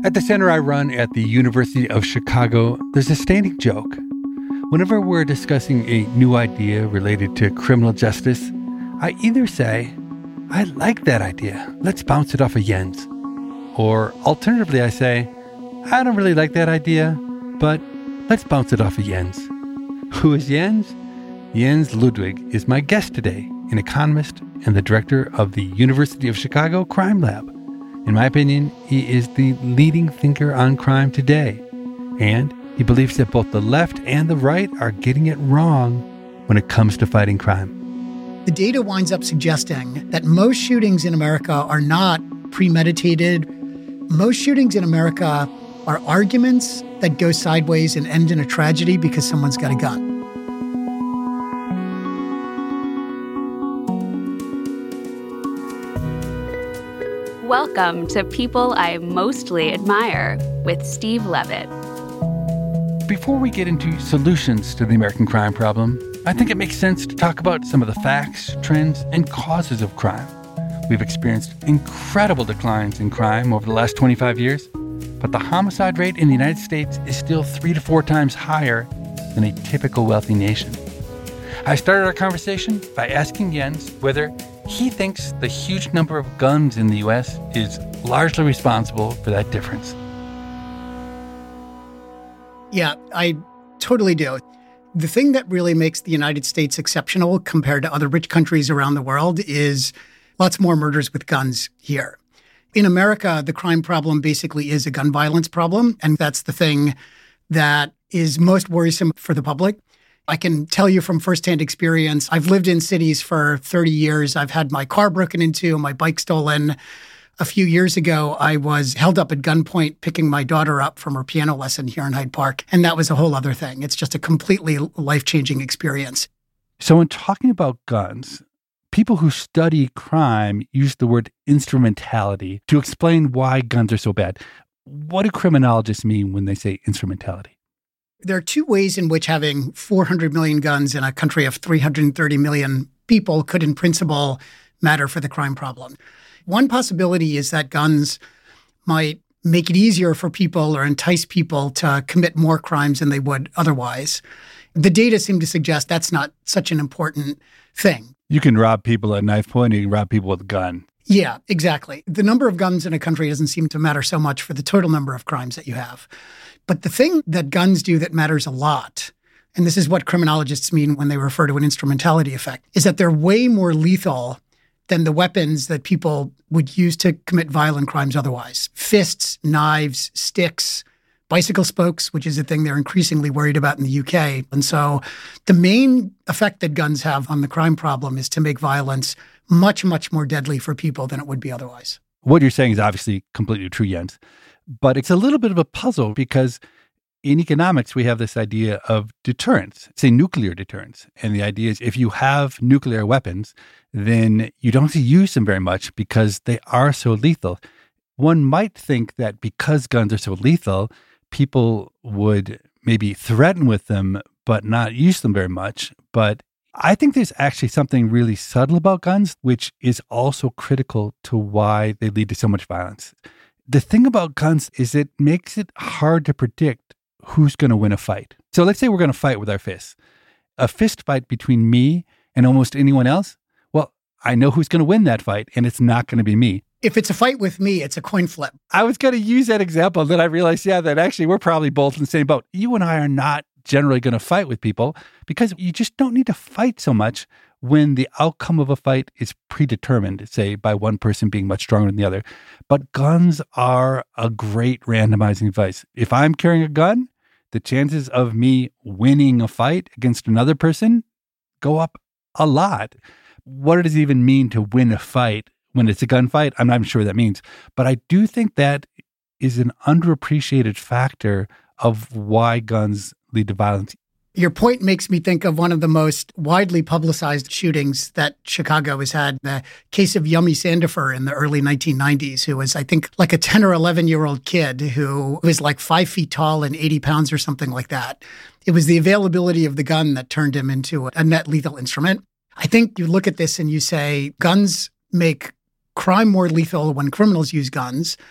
At the center I run at the University of Chicago, there's a standing joke. Whenever we're discussing a new idea related to criminal justice, I either say, I like that idea, let's bounce it off of Jens. Or alternatively, I say, I don't really like that idea, but let's bounce it off of Jens. Who is Jens? Jens Ludwig is my guest today, an economist and the director of the University of Chicago Crime Lab. In my opinion, he is the leading thinker on crime today. And he believes that both the left and the right are getting it wrong when it comes to fighting crime. The data winds up suggesting that most shootings in America are not premeditated. Most shootings in America are arguments that go sideways and end in a tragedy because someone's got a gun. Welcome to People I Mostly Admire with Steve Levitt. Before we get into solutions to the American crime problem, I think it makes sense to talk about some of the facts, trends, and causes of crime. We've experienced incredible declines in crime over the last 25 years, but the homicide rate in the United States is still 3 to 4 times higher than a typical wealthy nation. I started our conversation by asking Jens whether he thinks the huge number of guns in the U.S. is largely responsible for that difference. Yeah, I totally do. The thing that really makes the United States exceptional compared to other rich countries around the world is lots more murders with guns here. In America, the crime problem basically is a gun violence problem, and that's the thing that is most worrisome for the public. I can tell you from firsthand experience, I've lived in cities for 30 years. I've had my car broken into, my bike stolen. A few years ago, I was held up at gunpoint picking my daughter up from her piano lesson here in Hyde Park. And that was a whole other thing. It's just a completely life-changing experience. So in talking about guns, people who study crime use the word instrumentality to explain why guns are so bad. What do criminologists mean when they say instrumentality? There are two ways in which having 400 million guns in a country of 330 million people could, in principle, matter for the crime problem. One possibility is that guns might make it easier for people or entice people to commit more crimes than they would otherwise. The data seem to suggest that's not such an important thing. You can rob people at knife point, you can rob people with a gun. Yeah, exactly. The number of guns in a country doesn't seem to matter so much for the total number of crimes that you have. But the thing that guns do that matters a lot, and this is what criminologists mean when they refer to an instrumentality effect, is that they're way more lethal than the weapons that people would use to commit violent crimes otherwise. Fists, knives, sticks, bicycle spokes, which is a thing they're increasingly worried about in the UK. And so the main effect that guns have on the crime problem is to make violence much, much more deadly for people than it would be otherwise. What you're saying is obviously completely true, Jens. But it's a little bit of a puzzle because in economics, we have this idea of deterrence, say nuclear deterrence. And the idea is if you have nuclear weapons, then you don't use them very much because they are so lethal. One might think that because guns are so lethal, people would maybe threaten with them, but not use them very much. But I think there's actually something really subtle about guns, which is also critical to why they lead to so much violence. The thing about guns is it makes it hard to predict who's going to win a fight. So let's say we're going to fight with our fists. A fist fight between me and almost anyone else, well, I know who's going to win that fight, and it's not going to be me. If it's a fight with me, it's a coin flip. I was going to use that example, then I realized, that actually we're probably both in the same boat. You and I are not generally going to fight with people because you just don't need to fight so much when the outcome of a fight is predetermined, say, by one person being much stronger than the other. But guns are a great randomizing device. If I'm carrying a gun, the chances of me winning a fight against another person go up a lot. What does it even mean to win a fight when it's a gunfight? I'm not sure what that means. But I do think that is an underappreciated factor of why guns lead to violence. Your point makes me think of one of the most widely publicized shootings that Chicago has had, the case of Yummy Sandifer in the early 1990s, who was, I think, like a 10 or 11-year-old kid who was like 5 feet tall and 80 pounds or something like that. It was the availability of the gun that turned him into a net lethal instrument. I think you look at this and you say, guns make crime more lethal when criminals use guns.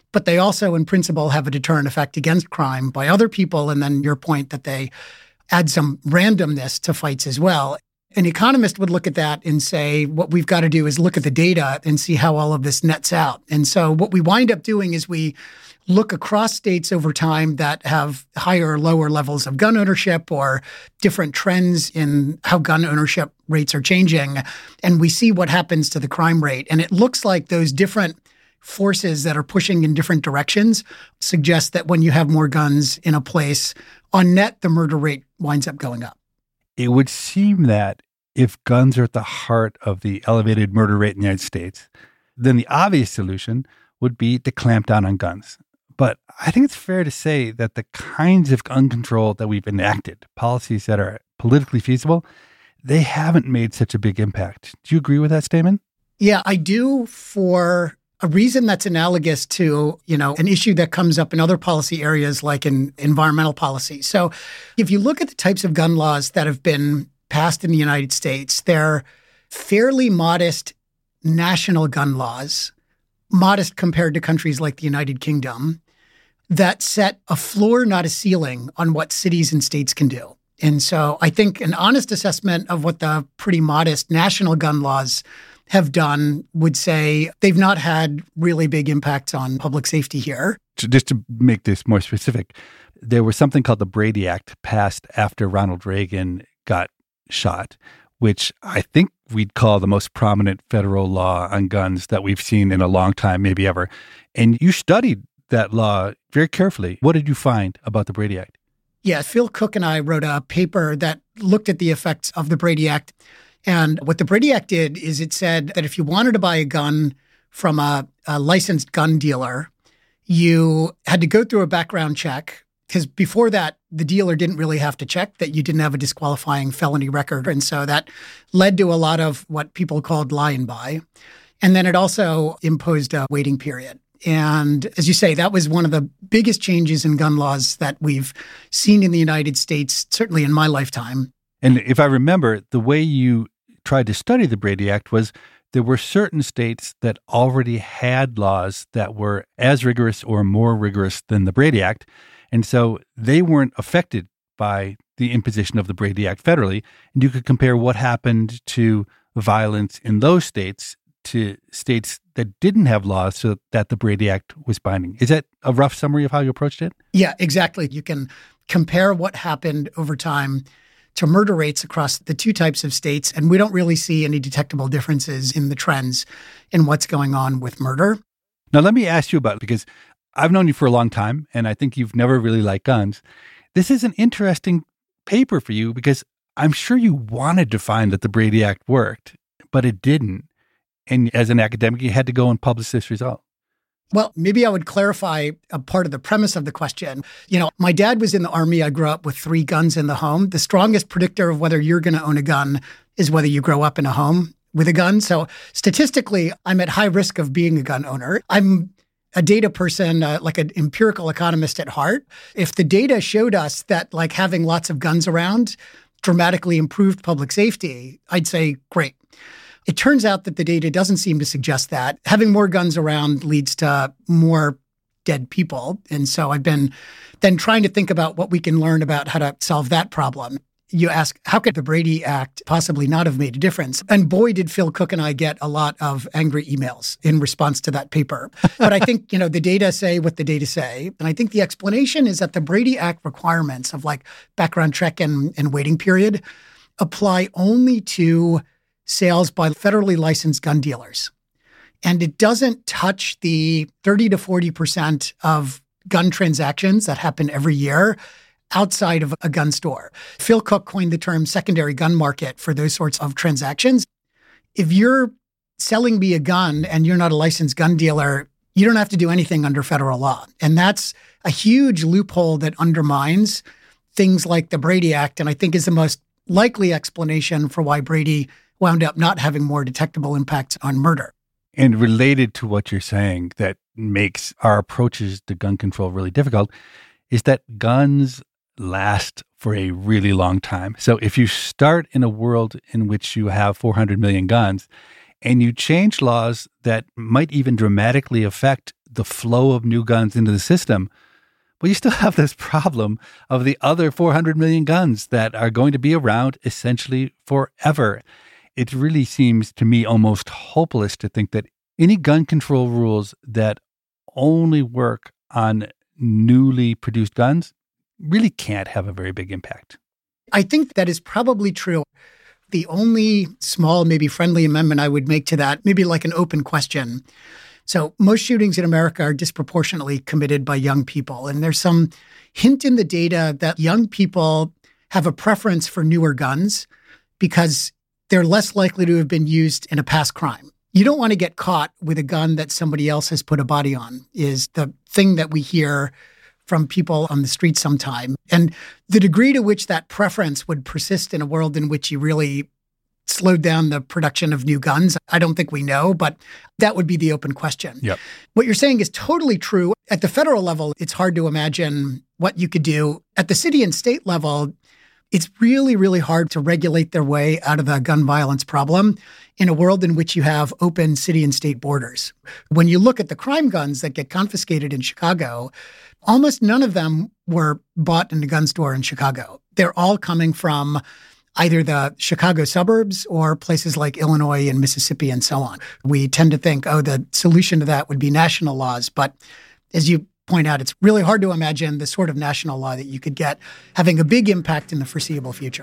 but they also, in principle, have a deterrent effect against crime by other people. And then your point that they add some randomness to fights as well. An economist would look at that and say, what we've got to do is look at the data and see how all of this nets out. And so what we wind up doing is we look across states over time that have higher or lower levels of gun ownership or different trends in how gun ownership rates are changing. And we see what happens to the crime rate. And it looks like those different forces that are pushing in different directions suggest that when you have more guns in a place, on net, the murder rate winds up going up. It would seem that if guns are at the heart of the elevated murder rate in the United States, then the obvious solution would be to clamp down on guns. But I think it's fair to say that the kinds of gun control that we've enacted, policies that are politically feasible, they haven't made such a big impact. Do you agree with that statement? Yeah, I do, for a reason that's analogous to, an issue that comes up in other policy areas like in environmental policy. So if you look at the types of gun laws that have been passed in the United States, they're fairly modest national gun laws, modest compared to countries like the United Kingdom, that set a floor, not a ceiling, on what cities and states can do. And so I think an honest assessment of what the pretty modest national gun laws have done would say they've not had really big impacts on public safety here. Just to make this more specific, there was something called the Brady Act passed after Ronald Reagan got shot, which I think we'd call the most prominent federal law on guns that we've seen in a long time, maybe ever. And you studied that law very carefully. What did you find about the Brady Act? Yeah, Phil Cook and I wrote a paper that looked at the effects of the Brady Act. And what the Brady Act did is it said that if you wanted to buy a gun from a licensed gun dealer, you had to go through a background check, because before that, the dealer didn't really have to check that you didn't have a disqualifying felony record. And so that led to a lot of what people called lie and buy. And then it also imposed a waiting period. And as you say, that was one of the biggest changes in gun laws that we've seen in the United States, certainly in my lifetime. And if I remember, the way you tried to study the Brady Act was there were certain states that already had laws that were as rigorous or more rigorous than the Brady Act. And so they weren't affected by the imposition of the Brady Act federally. And you could compare what happened to violence in those states to states that didn't have laws so that the Brady Act was binding. Is that a rough summary of how you approached it? Yeah, exactly. You can compare what happened over time to murder rates across the two types of states, and we don't really see any detectable differences in the trends in what's going on with murder. Now, let me ask you about it, because I've known you for a long time, and I think you've never really liked guns. This is an interesting paper for you because I'm sure you wanted to find that the Brady Act worked, but it didn't. And as an academic, you had to go and publish this result. Well, maybe I would clarify a part of the premise of the question. My dad was in the Army. I grew up with 3 guns in the home. The strongest predictor of whether you're going to own a gun is whether you grow up in a home with a gun. So statistically, I'm at high risk of being a gun owner. I'm a data person, like an empirical economist at heart. If the data showed us that having lots of guns around dramatically improved public safety, I'd say, great. It turns out that the data doesn't seem to suggest that. Having more guns around leads to more dead people. And so I've been then trying to think about what we can learn about how to solve that problem. You ask, how could the Brady Act possibly not have made a difference? And boy, did Phil Cook and I get a lot of angry emails in response to that paper. But I think, the data say what the data say. And I think the explanation is that the Brady Act requirements of background check and waiting period apply only to sales by federally licensed gun dealers. And it doesn't touch the 30 to 40% of gun transactions that happen every year outside of a gun store. Phil Cook coined the term secondary gun market for those sorts of transactions. If you're selling me a gun and you're not a licensed gun dealer, you don't have to do anything under federal law. And that's a huge loophole that undermines things like the Brady Act, and I think is the most likely explanation for why Brady wound up not having more detectable impacts on murder. And related to what you're saying that makes our approaches to gun control really difficult is that guns last for a really long time. So if you start in a world in which you have 400 million guns and you change laws that might even dramatically affect the flow of new guns into the system. Well, you still have this problem of the other 400 million guns that are going to be around essentially forever. It really seems to me almost hopeless to think that any gun control rules that only work on newly produced guns really can't have a very big impact. I think that is probably true. The only small, maybe friendly amendment I would make to that, maybe like an open question. So most shootings in America are disproportionately committed by young people. And there's some hint in the data that young people have a preference for newer guns because they're less likely to have been used in a past crime. You don't want to get caught with a gun that somebody else has put a body on, is the thing that we hear from people on the street sometime. And the degree to which that preference would persist in a world in which you really slowed down the production of new guns, I don't think we know, but that would be the open question. Yep. What you're saying is totally true. At the federal level, it's hard to imagine what you could do. At the city and state level, it's really, really hard to regulate their way out of the gun violence problem in a world in which you have open city and state borders. When you look at the crime guns that get confiscated in Chicago, almost none of them were bought in a gun store in Chicago. They're all coming from either the Chicago suburbs or places like Illinois and Mississippi and so on. We tend to think, the solution to that would be national laws. But as you point out, it's really hard to imagine the sort of national law that you could get having a big impact in the foreseeable future.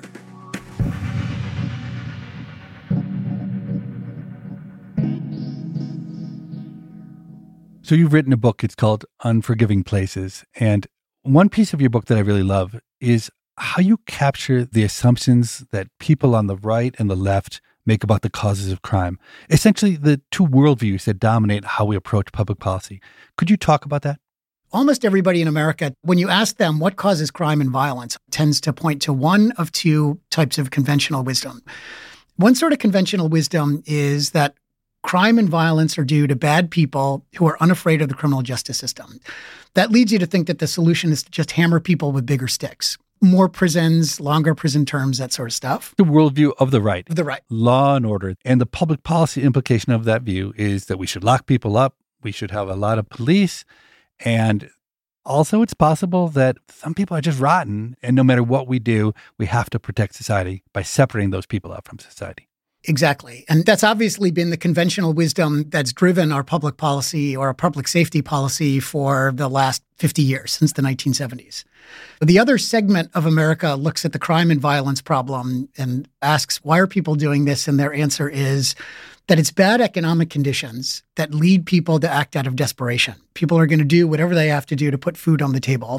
So you've written a book, it's called Unforgiving Places. And one piece of your book that I really love is how you capture the assumptions that people on the right and the left make about the causes of crime. Essentially, the two worldviews that dominate how we approach public policy. Could you talk about that? Almost everybody in America, when you ask them what causes crime and violence, tends to point to one of two types of conventional wisdom. One sort of conventional wisdom is that crime and violence are due to bad people who are unafraid of the criminal justice system. That leads you to think that the solution is to just hammer people with bigger sticks. More prisons, longer prison terms, that sort of stuff. The worldview of the right. The right. Law and order. And the public policy implication of that view is that we should lock people up. We should have a lot of police. And also it's possible that some people are just rotten. And no matter what we do, we have to protect society by separating those people out from society. Exactly. And that's obviously been the conventional wisdom that's driven our public policy or our public safety policy for the last 50 years, since the 1970s. The other segment of America looks at the crime and violence problem and asks, why are people doing this? And their answer is that it's bad economic conditions that lead people to act out of desperation. People are going to do whatever they have to do to put food on the table.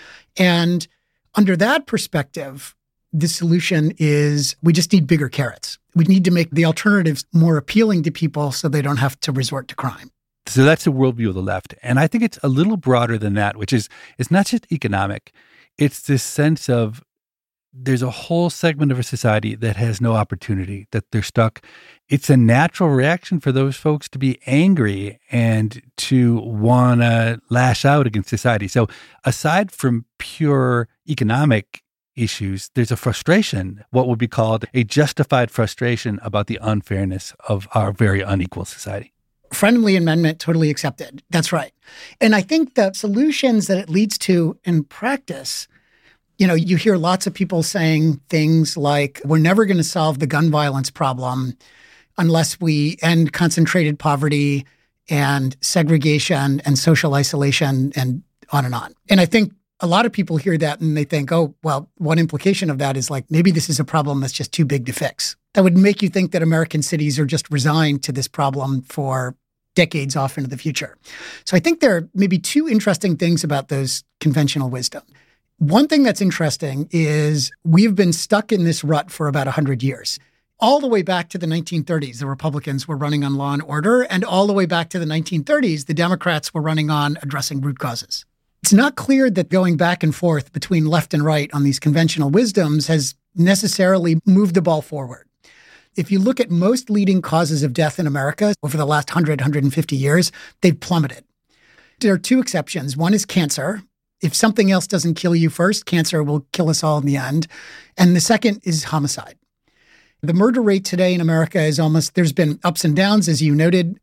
And under that perspective, the solution is we just need bigger carrots. We need to make the alternatives more appealing to people so they don't have to resort to crime. So that's the worldview of the left. And I think it's a little broader than that, which is it's not just economic. It's this sense of there's a whole segment of a society that has no opportunity, that they're stuck. It's a natural reaction for those folks to be angry and to want to lash out against society. So aside from pure economic issues, there's a frustration, what would be called a justified frustration about the unfairness of our very unequal society. Friendly amendment, totally accepted. That's right. And I think the solutions that it leads to in practice, you hear lots of people saying things like, we're never going to solve the gun violence problem unless we end concentrated poverty and segregation and social isolation and on and on. And I think a lot of people hear that and they think, one implication of that is like, maybe this is a problem that's just too big to fix. That would make you think that American cities are just resigned to this problem for decades off into the future. So I think there are maybe two interesting things about those conventional wisdom. One thing that's interesting is we've been stuck in this rut for about 100 years. All the way back to the 1930s, the Republicans were running on law and order, and all the way back to the 1930s, the Democrats were running on addressing root causes. It's not clear that going back and forth between left and right on these conventional wisdoms has necessarily moved the ball forward. If you look at most leading causes of death in America over the last 100, 150 years, they've plummeted. There are two exceptions. One is cancer. If something else doesn't kill you first, cancer will kill us all in the end. And the second is homicide. The murder rate today in America is there's been ups and downs, as you noted, but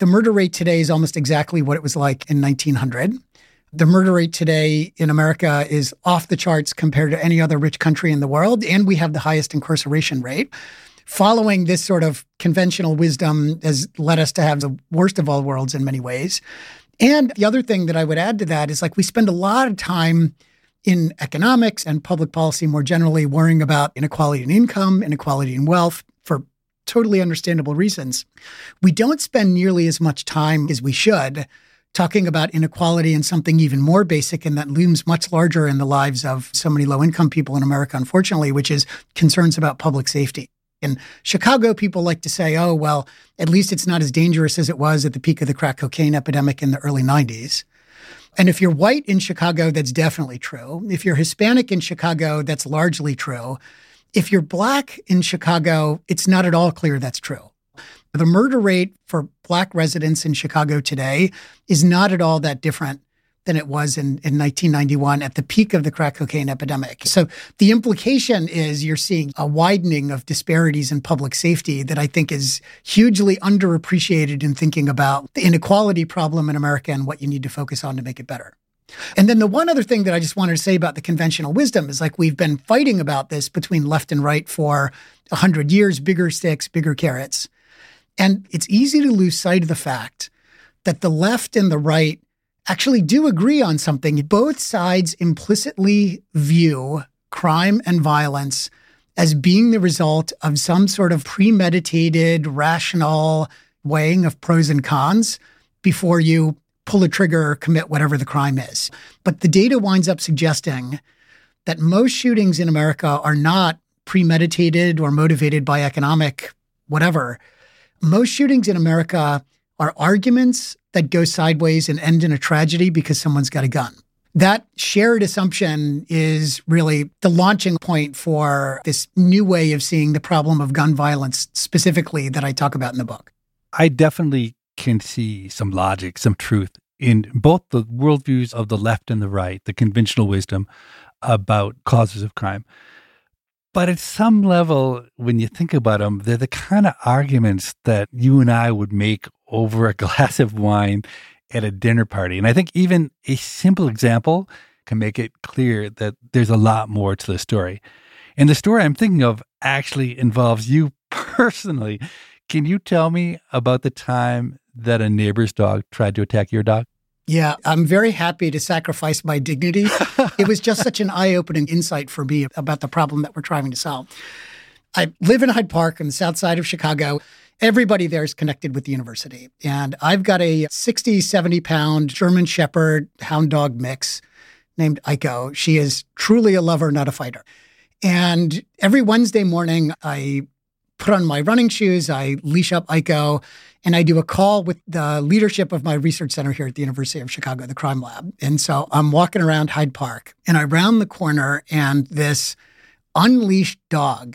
The murder rate today is almost exactly what it was like in 1900. The murder rate today in America is off the charts compared to any other rich country in the world, and we have the highest incarceration rate. Following this sort of conventional wisdom has led us to have the worst of all worlds in many ways. And the other thing that I would add to that is, like, we spend a lot of time in economics and public policy more generally worrying about inequality in income, inequality in wealth for totally understandable reasons. We don't spend nearly as much time as we should talking about inequality and something even more basic and that looms much larger in the lives of so many low-income people in America, unfortunately, which is concerns about public safety. In Chicago, people like to say, oh, well, at least it's not as dangerous as it was at the peak of the crack cocaine epidemic in the early 90s. And if you're white in Chicago, that's definitely true. If you're Hispanic in Chicago, that's largely true. If you're Black in Chicago, it's not at all clear that's true. The murder rate for Black residents in Chicago today is not at all that different than it was in 1991 at the peak of the crack cocaine epidemic. So the implication is you're seeing a widening of disparities in public safety that I think is hugely underappreciated in thinking about the inequality problem in America and what you need to focus on to make it better. And then the one other thing that I just wanted to say about the conventional wisdom is, like, we've been fighting about this between left and right for 100 years, bigger sticks, bigger carrots. And it's easy to lose sight of the fact that the left and the right actually do agree on something. Both sides implicitly view crime and violence as being the result of some sort of premeditated, rational weighing of pros and cons before you pull a trigger or commit whatever the crime is. But the data winds up suggesting that most shootings in America are not premeditated or motivated by economic whatever. Most shootings in America are arguments that go sideways and end in a tragedy because someone's got a gun. That shared assumption is really the launching point for this new way of seeing the problem of gun violence specifically that I talk about in the book. I definitely can see some logic, some truth in both the worldviews of the left and the right, the conventional wisdom about causes of crime. But at some level, when you think about them, they're the kind of arguments that you and I would make over a glass of wine at a dinner party. And I think even a simple example can make it clear that there's a lot more to the story. And the story I'm thinking of actually involves you personally. Can you tell me about the time that a neighbor's dog tried to attack your dog? Yeah, I'm very happy to sacrifice my dignity. It was just such an eye-opening insight for me about the problem that we're trying to solve. I live in Hyde Park on the south side of Chicago. Everybody there is connected with the university. And I've got a 60, 70-pound German Shepherd hound dog mix named Aiko. She is truly a lover, not a fighter. And every Wednesday morning, I put on my running shoes, I leash up Aiko, and I do a call with the leadership of my research center here at the University of Chicago, the Crime Lab. And so I'm walking around Hyde Park, and I round the corner, and this unleashed dog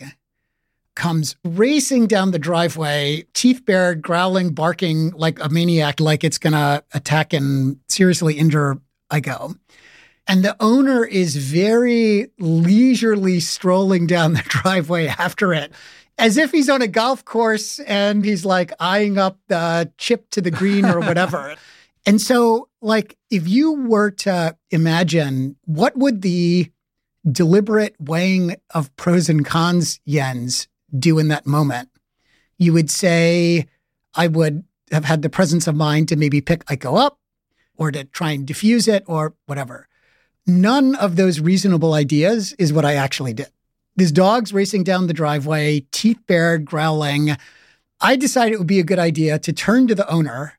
comes racing down the driveway, teeth bared, growling, barking like a maniac, like it's going to attack and seriously injure Aiko. And the owner is very leisurely strolling down the driveway after it, as if he's on a golf course and he's like eyeing up the chip to the green or whatever. And so, like, if you were to imagine what would the deliberate weighing of pros and cons yens do in that moment, you would say, I would have had the presence of mind to maybe pick Aiko up or to try and diffuse it or whatever. None of those reasonable ideas is what I actually did. This dog's racing down the driveway, teeth bared, growling. I decided it would be a good idea to turn to the owner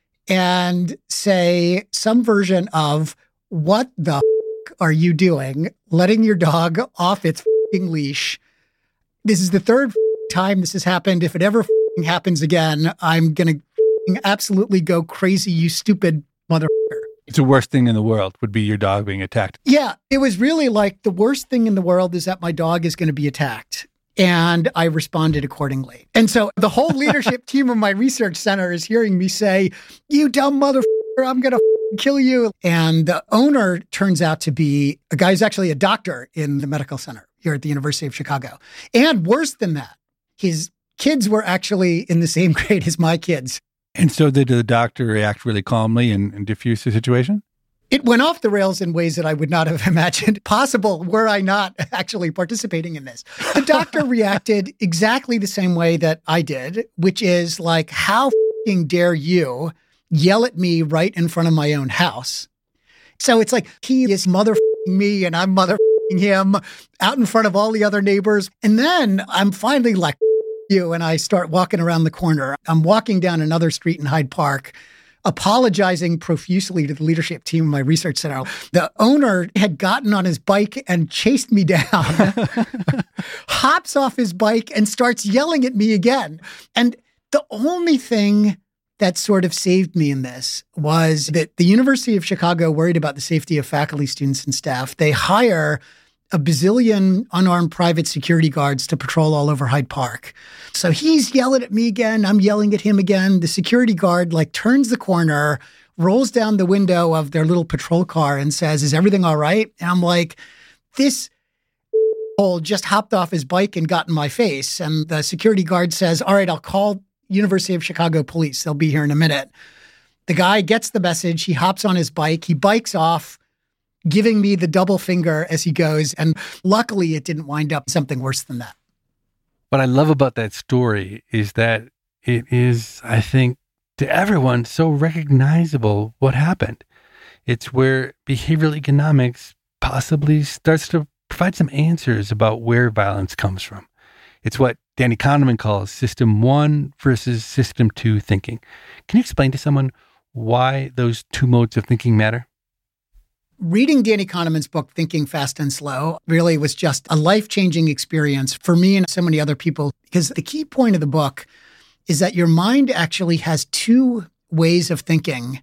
and say some version of, what the are you doing letting your dog off its leash? This is the third time this has happened. If it ever happens again, I'm going to absolutely go crazy, you stupid motherfucker. It's the worst thing in the world would be your dog being attacked. Yeah, it was really like the worst thing in the world is that my dog is going to be attacked. And I responded accordingly. And so the whole leadership team of my research center is hearing me say, you dumb motherfucker, I'm going to kill you. And the owner turns out to be a guy who's actually a doctor in the medical center here at the University of Chicago. And worse than that, his kids were actually in the same grade as my kids. And so did the doctor react really calmly and diffuse the situation? It went off the rails in ways that I would not have imagined possible were I not actually participating in this. The doctor reacted exactly the same way that I did, which is like, how f***ing dare you yell at me right in front of my own house? So it's like he is mother-f***ing me and I'm mother-f***ing him out in front of all the other neighbors. And then I'm finally like, you, and I start walking around the corner. I'm walking down another street in Hyde Park, apologizing profusely to the leadership team of my research center. The owner had gotten on his bike and chased me down, hops off his bike and starts yelling at me again. And the only thing that sort of saved me in this was that the University of Chicago worried about the safety of faculty, students, and staff. They hire a bazillion unarmed private security guards to patrol all over Hyde Park. So he's yelling at me again. I'm yelling at him again. The security guard turns the corner, rolls down the window of their little patrol car and says, "Is everything all right?" And I'm like, this just hopped off his bike and got in my face. And the security guard says, "All right, I'll call University of Chicago police. They'll be here in a minute." The guy gets the message. He hops on his bike. He bikes off, giving me the double finger as he goes. And luckily, it didn't wind up something worse than that. What I love about that story is that it is, I think, to everyone so recognizable what happened. It's where behavioral economics possibly starts to provide some answers about where violence comes from. It's what Danny Kahneman calls System 1 versus System 2 thinking. Can you explain to someone why those two modes of thinking matter? Reading Danny Kahneman's book, Thinking Fast and Slow, really was just a life-changing experience for me and so many other people, because the key point of the book is that your mind actually has two ways of thinking,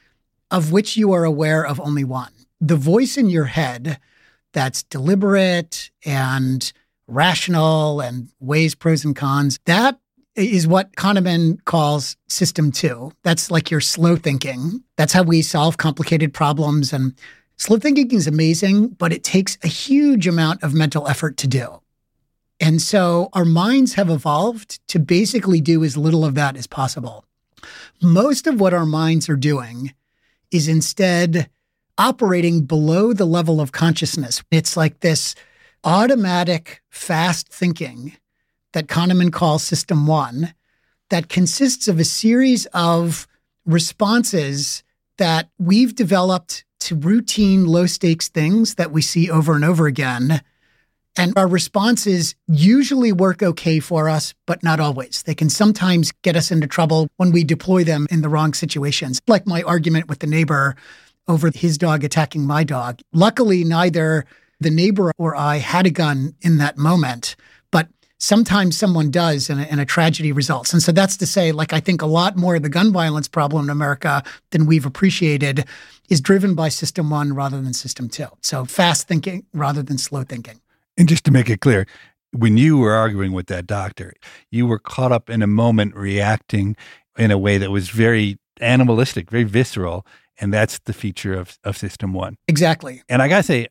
of which you are aware of only one. The voice in your head that's deliberate and rational and weighs pros and cons, that is what Kahneman calls System 2. That's like your slow thinking. That's how we solve complicated problems. And slow thinking is amazing, but it takes a huge amount of mental effort to do. And so our minds have evolved to basically do as little of that as possible. Most of what our minds are doing is instead operating below the level of consciousness. It's like this automatic, fast thinking that Kahneman calls System 1 that consists of a series of responses that we've developed to routine, low-stakes things that we see over and over again. And our responses usually work okay for us, but not always. They can sometimes get us into trouble when we deploy them in the wrong situations, like my argument with the neighbor over his dog attacking my dog. Luckily, neither the neighbor or I had a gun in that moment, but sometimes someone does and a tragedy results. And so that's to say, I think a lot more of the gun violence problem in America than we've appreciated is driven by System 1 rather than System 2. So fast thinking rather than slow thinking. And just to make it clear, when you were arguing with that doctor, you were caught up in a moment reacting in a way that was very animalistic, very visceral. And that's the feature of System 1. Exactly. And I got to say,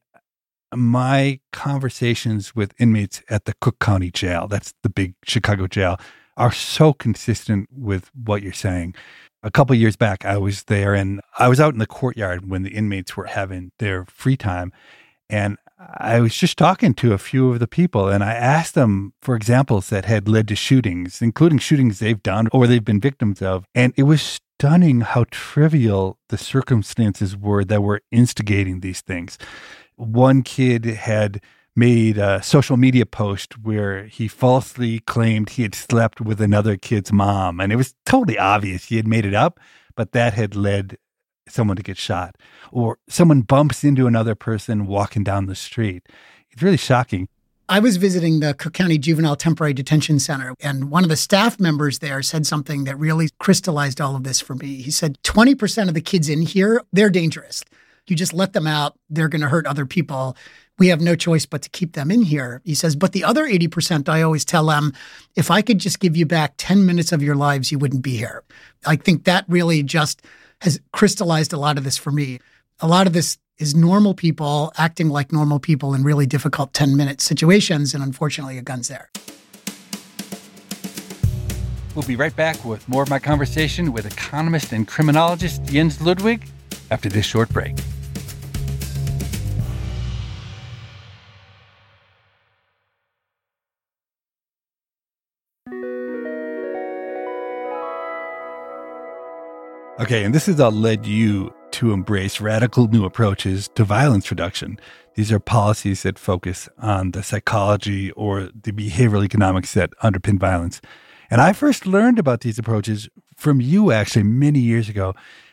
my conversations with inmates at the Cook County Jail, that's the big Chicago jail, are so consistent with what you're saying. A couple of years back, I was there and I was out in the courtyard when the inmates were having their free time. And I was just talking to a few of the people and I asked them for examples that had led to shootings, including shootings they've done or they've been victims of. And it was stunning how trivial the circumstances were that were instigating these things. One kid had made a social media post where he falsely claimed he had slept with another kid's mom. And it was totally obvious he had made it up, but that had led someone to get shot. Or someone bumps into another person walking down the street. It's really shocking. I was visiting the Cook County Juvenile Temporary Detention Center, and one of the staff members there said something that really crystallized all of this for me. He said, 20% of the kids in here, they're dangerous. You just let them out, they're going to hurt other people. We have no choice but to keep them in here. He says, but the other 80%, I always tell them, if I could just give you back 10 minutes of your lives, you wouldn't be here. I think that really just has crystallized a lot of this for me. A lot of this is normal people acting like normal people in really difficult 10-minute situations, and unfortunately, a gun's there. We'll be right back with more of my conversation with economist and criminologist Jens Ludwig after this short break. Okay, and this has all led you to embrace radical new approaches to violence reduction. These are policies that focus on the psychology or the behavioral economics that underpin violence. And I first learned about these approaches from you actually many years ago.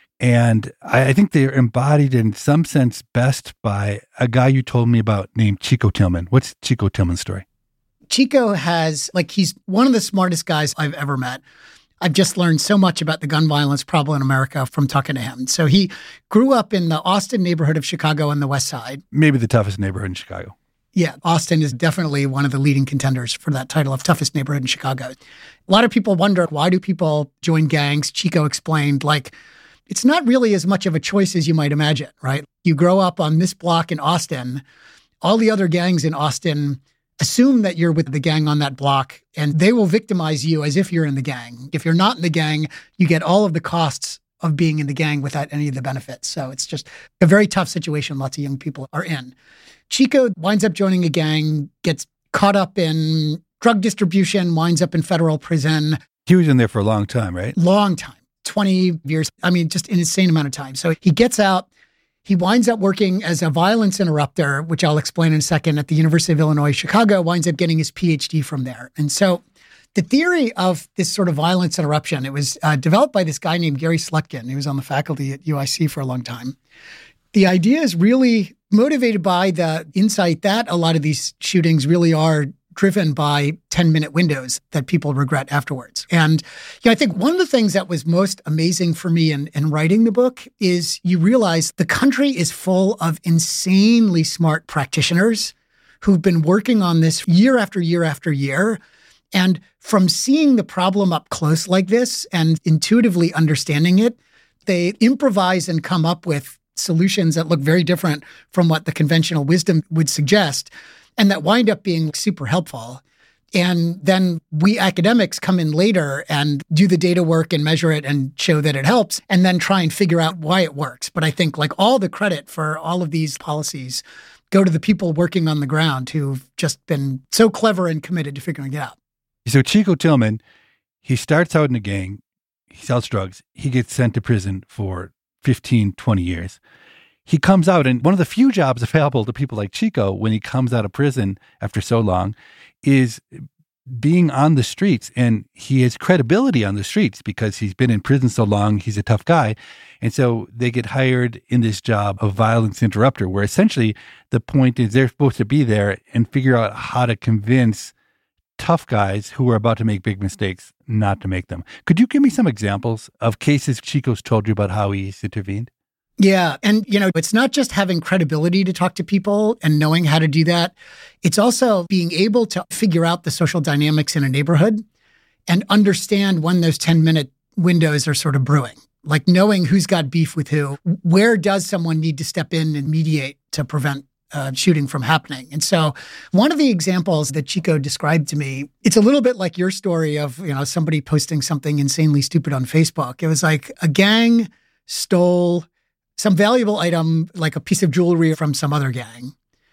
And I think they're embodied in some sense best by a guy you told me about named Chico Tillman. What's Chico Tillman's story? Chico he's one of the smartest guys I've ever met. I've just learned so much about the gun violence problem in America from talking to him. So he grew up in the Austin neighborhood of Chicago on the West Side. Maybe the toughest neighborhood in Chicago. Yeah, Austin is definitely one of the leading contenders for that title of toughest neighborhood in Chicago. A lot of people wonder, why do people join gangs? Chico explained, it's not really as much of a choice as you might imagine, right? You grow up on this block in Austin. All the other gangs in Austin assume that you're with the gang on that block, and they will victimize you as if you're in the gang. If you're not in the gang, you get all of the costs of being in the gang without any of the benefits. So it's just a very tough situation lots of young people are in. Chico winds up joining a gang, gets caught up in drug distribution, winds up in federal prison. He was in there for a long time, right? Long time, 20 years. I mean, just an insane amount of time. So he gets out. He winds up working as a violence interrupter, which I'll explain in a second, at the University of Illinois, Chicago, winds up getting his PhD from there. And so the theory of this sort of violence interruption, it was developed by this guy named Gary Slutkin. He was on the faculty at UIC for a long time. The idea is really motivated by the insight that a lot of these shootings really are driven by 10-minute windows that people regret afterwards. And I think one of the things that was most amazing for me in writing the book is you realize the country is full of insanely smart practitioners who've been working on this year after year after year. And from seeing the problem up close like this and intuitively understanding it, they improvise and come up with solutions that look very different from what the conventional wisdom would suggest, and that wind up being super helpful. And then we academics come in later and do the data work and measure it and show that it helps, and then try and figure out why it works. But I think all the credit for all of these policies go to the people working on the ground who've just been so clever and committed to figuring it out. So Chico Tillman, he starts out in a gang, he sells drugs, he gets sent to prison for 15, 20 years. He comes out, and one of the few jobs available to people like Chico when he comes out of prison after so long is being on the streets. And he has credibility on the streets because he's been in prison so long, he's a tough guy. And so they get hired in this job of violence interrupter, where essentially the point is they're supposed to be there and figure out how to convince tough guys who are about to make big mistakes not to make them. Could you give me some examples of cases Chico's told you about how he's intervened? Yeah. And, it's not just having credibility to talk to people and knowing how to do that. It's also being able to figure out the social dynamics in a neighborhood and understand when those 10-minute windows are sort of brewing, like knowing who's got beef with who, where does someone need to step in and mediate to prevent shooting from happening. And so one of the examples that Chico described to me, it's a little bit like your story of, somebody posting something insanely stupid on Facebook. It was like a gang stole some valuable item, like a piece of jewelry from some other gang,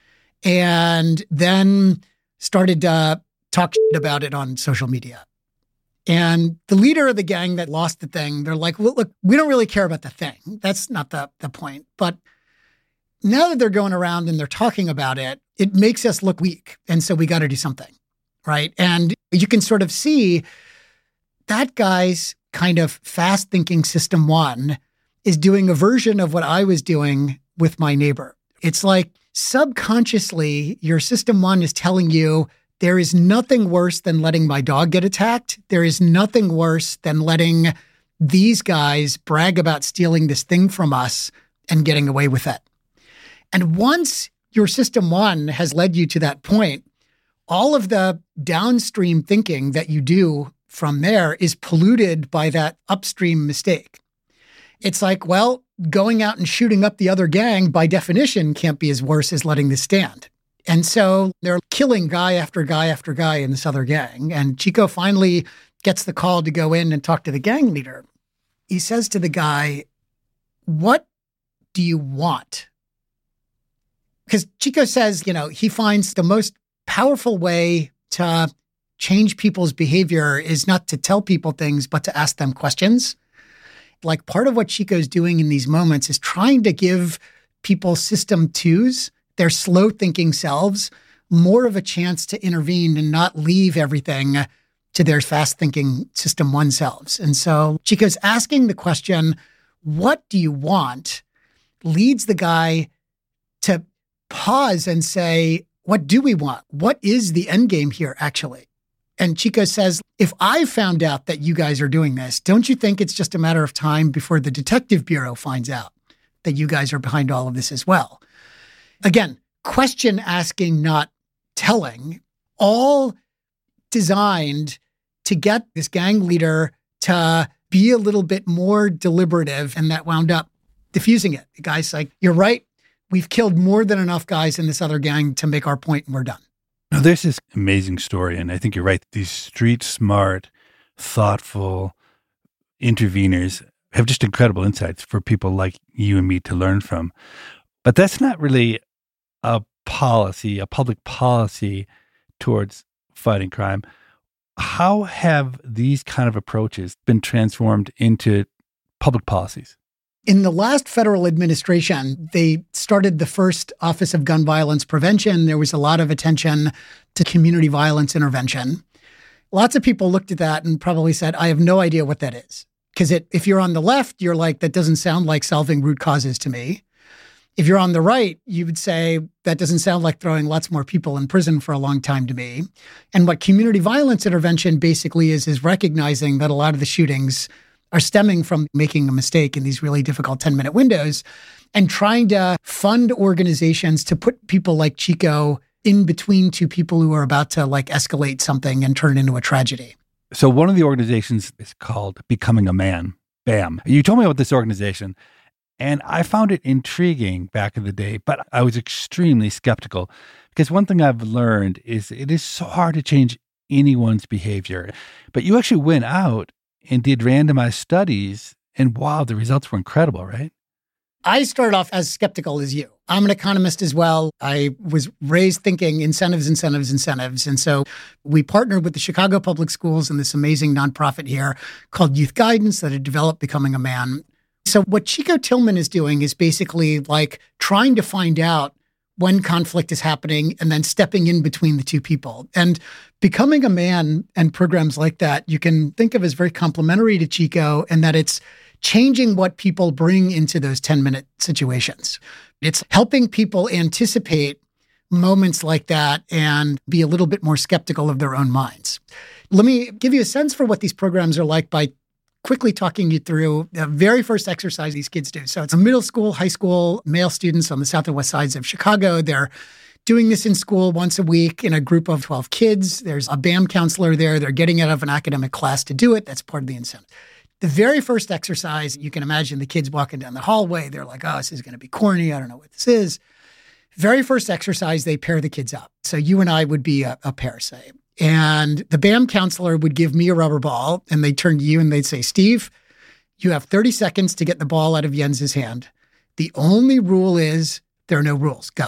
and then started to talk shit about it on social media. And the leader of the gang that lost the thing, they're like, well, look, we don't really care about the thing. That's not the point. But now that they're going around and they're talking about it, it makes us look weak. And so we got to do something, right? And you can sort of see that guy's kind of fast thinking system one is doing a version of what I was doing with my neighbor. It's like subconsciously, your system one is telling you there is nothing worse than letting my dog get attacked. There is nothing worse than letting these guys brag about stealing this thing from us and getting away with it. And once your system one has led you to that point, all of the downstream thinking that you do from there is polluted by that upstream mistake. It's like, well, going out and shooting up the other gang by definition can't be as worse as letting this stand. And so they're killing guy after guy after guy in this other gang. And Chico finally gets the call to go in and talk to the gang leader, he says to the guy, "What do you want?" Because Chico says, he finds the most powerful way to change people's behavior is not to tell people things, but to ask them questions. Like part of what Chico's doing in these moments is trying to give people system twos, their slow thinking selves, more of a chance to intervene and not leave everything to their fast thinking system one selves. And so Chico's asking the question, "What do you want?" leads the guy to pause and say, "What do we want? What is the end game here, actually?" And Chico says, "If I found out that you guys are doing this, don't you think it's just a matter of time before the detective bureau finds out that you guys are behind all of this as well?" Again, question asking, not telling, all designed to get this gang leader to be a little bit more deliberative, and that wound up diffusing it. The guy's like, "You're right. We've killed more than enough guys in this other gang to make our point, and we're done." Now, there's this amazing story, and I think you're right. These street smart, thoughtful interveners have just incredible insights for people like you and me to learn from. But that's not really a policy, a public policy towards fighting crime. How have these kind of approaches been transformed into public policies? In the last federal administration, they started the first Office of Gun Violence Prevention. There was a lot of attention to community violence intervention. Lots of people looked at that and probably said, "I have no idea what that is." Because if you're on the left, you're like, "That doesn't sound like solving root causes to me." If you're on the right, you would say, "That doesn't sound like throwing lots more people in prison for a long time to me." And what community violence intervention basically is recognizing that a lot of the shootings are stemming from making a mistake in these really difficult 10-minute windows and trying to fund organizations to put people like Chico in between two people who are about to escalate something and turn into a tragedy. So one of the organizations is called Becoming a Man, BAM. You told me about this organization, and I found it intriguing back in the day, but I was extremely skeptical because one thing I've learned is it is so hard to change anyone's behavior. But you actually went out and did randomized studies, and wow, the results were incredible, right? I started off as skeptical as you. I'm an economist as well. I was raised thinking incentives. And so we partnered with the Chicago Public Schools and this amazing nonprofit here called Youth Guidance that had developed Becoming a Man. So what Chico Tillman is doing is basically trying to find out when conflict is happening and then stepping in between the two people. And Becoming a Man and programs like that, you can think of as very complementary to Chico in that it's changing what people bring into those 10-minute situations. It's helping people anticipate moments like that and be a little bit more skeptical of their own minds. Let me give you a sense for what these programs are like by quickly talking you through the very first exercise these kids do. So it's a middle school, high school, male students on the south and west sides of Chicago. They're doing this in school once a week in a group of 12 kids. There's a BAM counselor there. They're getting out of an academic class to do it. That's part of the incentive. The very first exercise, you can imagine the kids walking down the hallway. They're like, "Oh, this is going to be corny. I don't know what this is." Very first exercise, they pair the kids up. So you and I would be a pair, say. And the BAM counselor would give me a rubber ball, and they'd turn to you and they'd say, "Steve, you have 30 seconds to get the ball out of Jens's hand. The only rule is there are no rules. Go."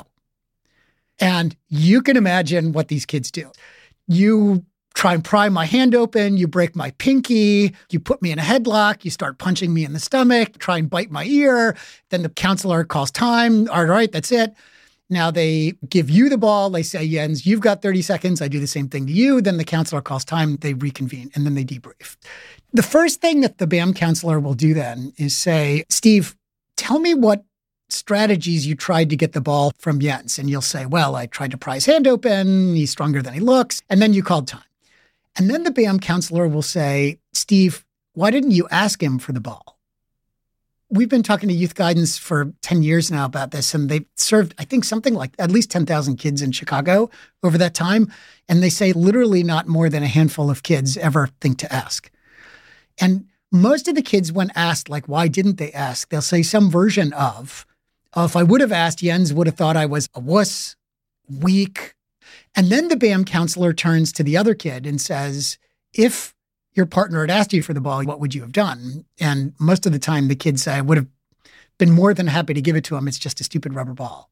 And you can imagine what these kids do. You try and pry my hand open, you break my pinky, you put me in a headlock, you start punching me in the stomach, try and bite my ear. Then the counselor calls time. All right, that's it. Now they give you the ball. They say, "Jens, you've got 30 seconds. I do the same thing to you." Then the counselor calls time. They reconvene, and then they debrief. The first thing that the BAM counselor will do then is say, "Steve, tell me what strategies you tried to get the ball from Jens." And you'll say, "Well, I tried to pry his hand open. He's stronger than he looks." And then you called time. And then the BAM counselor will say, "Steve, why didn't you ask him for the ball?" We've been talking to Youth Guidance for 10 years now about this, and they've served, I think, something like at least 10,000 kids in Chicago over that time. And they say literally not more than a handful of kids ever think to ask. And most of the kids, when asked, why didn't they ask? They'll say some version of, "Oh, if I would have asked, Jens would have thought I was a wuss, weak." And then the BAM counselor turns to the other kid and says, "If your partner had asked you for the ball, what would you have done? And most of the time, the kids say, I would have been more than happy to give it to him. It's just a stupid rubber ball.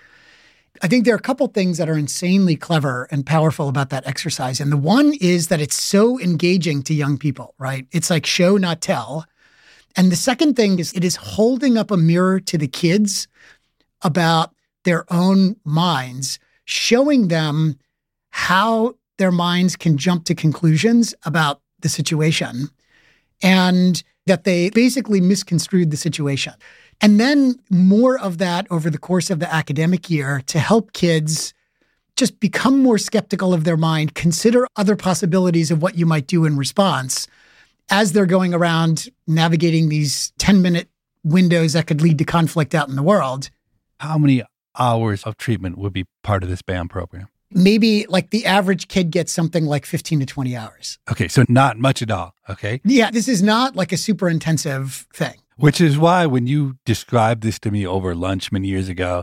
I think there are a couple things that are insanely clever and powerful about that exercise. And the one is that it's so engaging to young people, right? It's like show, not tell. And the second thing is it is holding up a mirror to the kids about their own minds, showing them how their minds can jump to conclusions about the situation and that they basically misconstrued the situation. And then more of that over the course of the academic year to help kids just become more skeptical of their mind, consider other possibilities of what you might do in response as they're going around navigating these 10-minute windows that could lead to conflict out in the world. How many hours of treatment would be part of this BAM program? Maybe like the average kid gets something like 15 to 20 hours. Okay, so not much at all, okay? Yeah, this is not like a super intensive thing. Which is why when you described this to me over lunch many years ago,